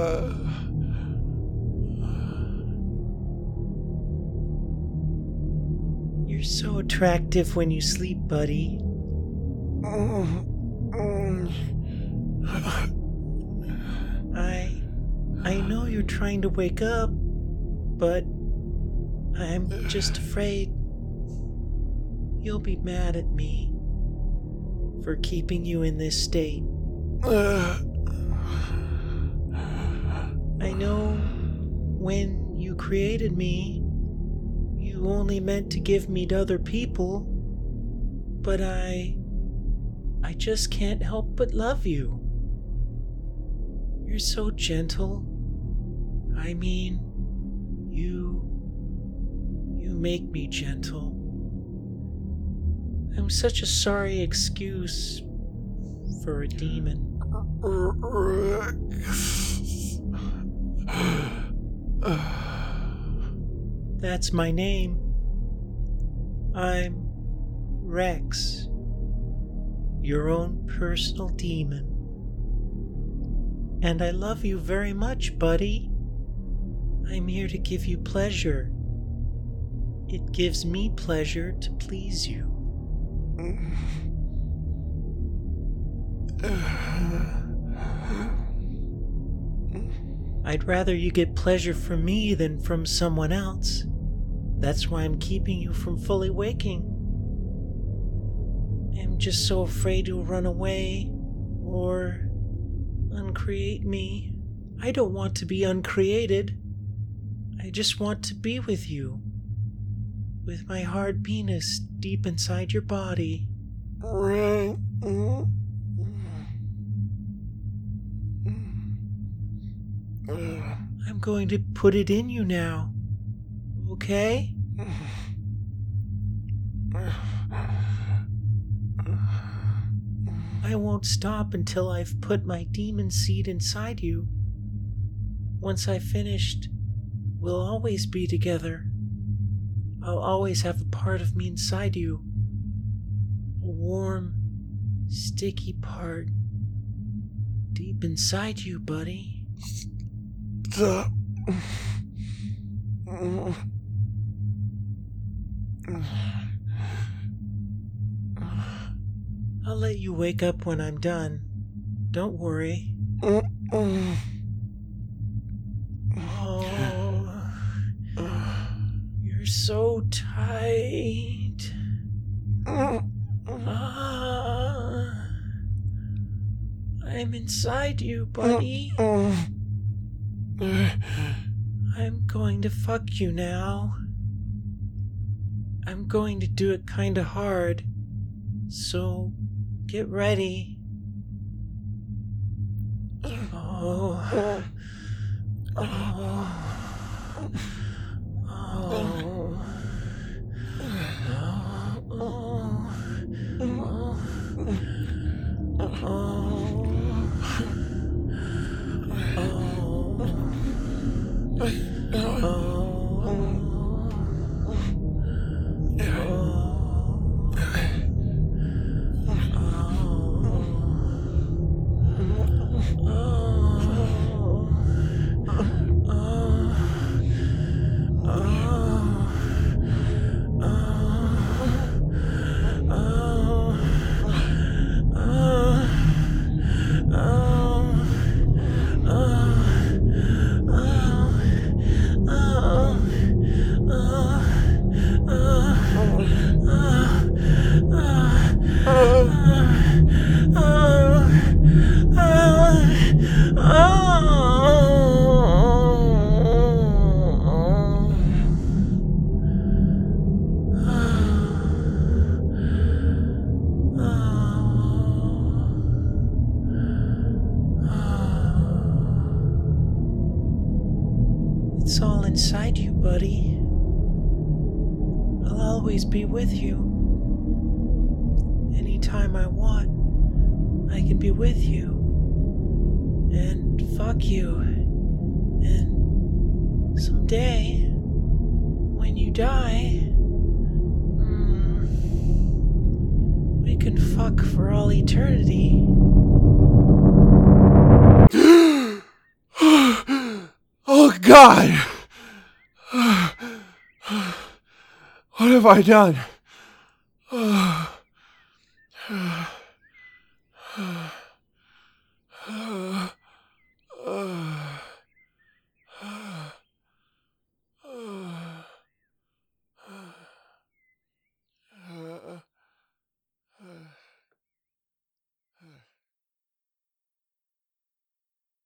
You're so attractive when you sleep, buddy. I know you're trying to wake up, but I'm just afraid you'll be mad at me for keeping you in this state. I know when you created me, you only meant to give me to other people, but I just can't help but love you. You're so gentle. I mean, you make me gentle. I'm such a sorry excuse for a demon. That's my name. I'm Rex, your own personal demon. And I love you very much, buddy. I'm here to give you pleasure. It gives me pleasure to please you. I'd rather you get pleasure from me than from someone else. That's why I'm keeping you from fully waking. I'm just so afraid you'll run away or uncreate me. I don't want to be uncreated. I just want to be with you, with my hard penis deep inside your body. I'm going to put it in you now, okay? I won't stop until I've put my demon seed inside you. Once I've finished, we'll always be together. I'll always have a part of me inside you. A warm, sticky part deep inside you, buddy. Stop. I'll let you wake up when I'm done. Don't worry. Oh, you're so tight. I'm inside you, buddy. I'm going to fuck you now. I'm going to do it kinda hard, so get ready. Oh. It's all inside you, buddy. I'll always be with you. Anytime I want, I can be with you. And fuck you. And someday, when you die, we can fuck for all eternity. God! What have I done?